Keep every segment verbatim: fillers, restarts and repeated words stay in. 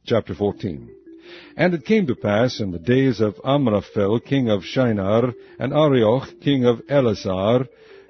Chapter fourteen. And it came to pass in the days of Amraphel king of Shinar, and Arioch king of Elasar,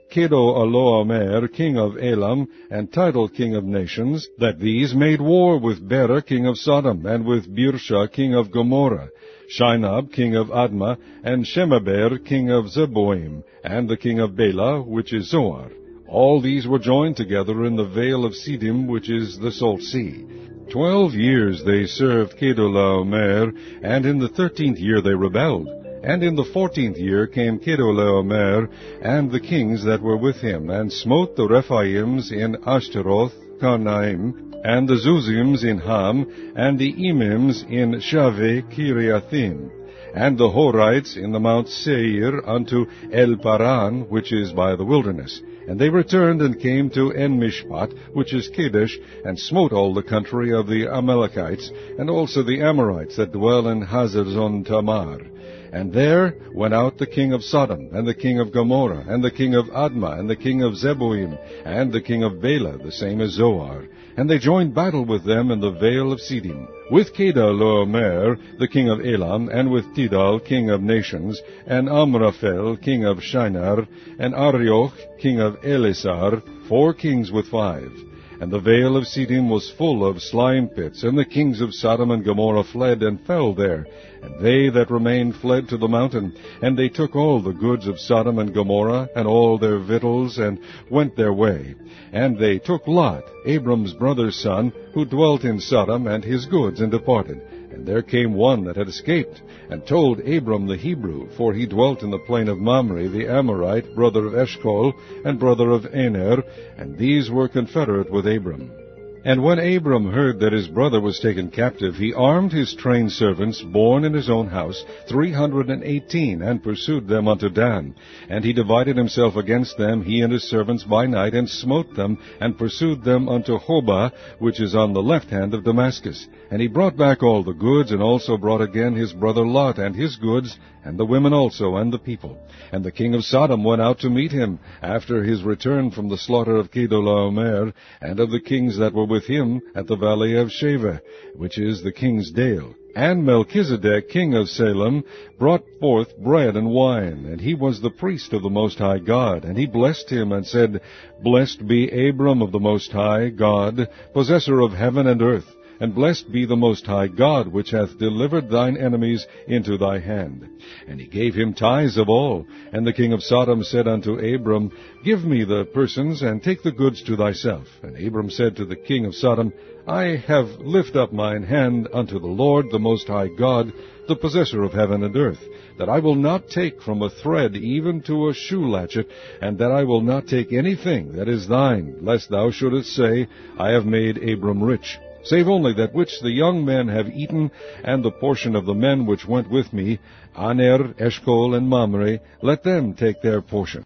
Kedorlaomer king of Elam, and Tidal king of nations, that these made war with Bera king of Sodom, and with Birsha king of Gomorrah, Shinab king of Admah, and Shemaber king of Zeboim, and the king of Bela, which is Zoar. All these were joined together in the vale of Siddim, which is the salt sea. Twelve years they served Kedorlaomer, and in the thirteenth year they rebelled. And in the fourteenth year came Kedorlaomer, and the kings that were with him, and smote the Rephaims in Ashtaroth, Karnaim, and the Zuzims in Ham, and the Emims in Shaveh Kiriathim, and the Horites in the Mount Seir unto El Paran, which is by the wilderness. And they returned and came to En-Mishpat, which is Kadesh, and smote all the country of the Amalekites, and also the Amorites that dwell in Hazazon Tamar. And there went out the king of Sodom, and the king of Gomorrah, and the king of Admah, and the king of Zeboim, and the king of Bela, the same as Zoar. And they joined battle with them in the vale of Siddim, with Kedorlaomer, the king of Elam, and with Tidal, king of nations, and Amraphel, king of Shinar, and Arioch, king of Elasar, four kings with five. And the vale of Siddim was full of slime pits, and the kings of Sodom and Gomorrah fled and fell there. And they that remained fled to the mountain, and they took all the goods of Sodom and Gomorrah, and all their victuals, and went their way. And they took Lot, Abram's brother's son, who dwelt in Sodom, and his goods, and departed. And there came one that had escaped, and told Abram the Hebrew, for he dwelt in the plain of Mamre, the Amorite, brother of Eshcol, and brother of Aner, and these were confederate with Abram. And when Abram heard that his brother was taken captive, he armed his trained servants, born in his own house, three hundred and eighteen, and pursued them unto Dan. And he divided himself against them, he and his servants, by night, and smote them, and pursued them unto Hobah, which is on the left hand of Damascus. And he brought back all the goods, and also brought again his brother Lot, and his goods, and the women also, and the people. And the king of Sodom went out to meet him, after his return from the slaughter of Kedorlaomer, and of the kings that were with him, at the valley of Shaveh, which is the king's dale. And Melchizedek, king of Salem, brought forth bread and wine, and he was the priest of the Most High God. And he blessed him, and said, Blessed be Abram of the Most High God, possessor of heaven and earth. And blessed be the Most High God, which hath delivered thine enemies into thy hand. And he gave him tithes of all. And the king of Sodom said unto Abram, Give me the persons, and take the goods to thyself. And Abram said to the king of Sodom, I have lift up mine hand unto the Lord, the Most High God, the possessor of heaven and earth, that I will not take from a thread even to a shoe latchet, and that I will not take anything that is thine, lest thou shouldest say, I have made Abram rich. Save only that which the young men have eaten, and the portion of the men which went with me, Aner, Eshcol, and Mamre, let them take their portion.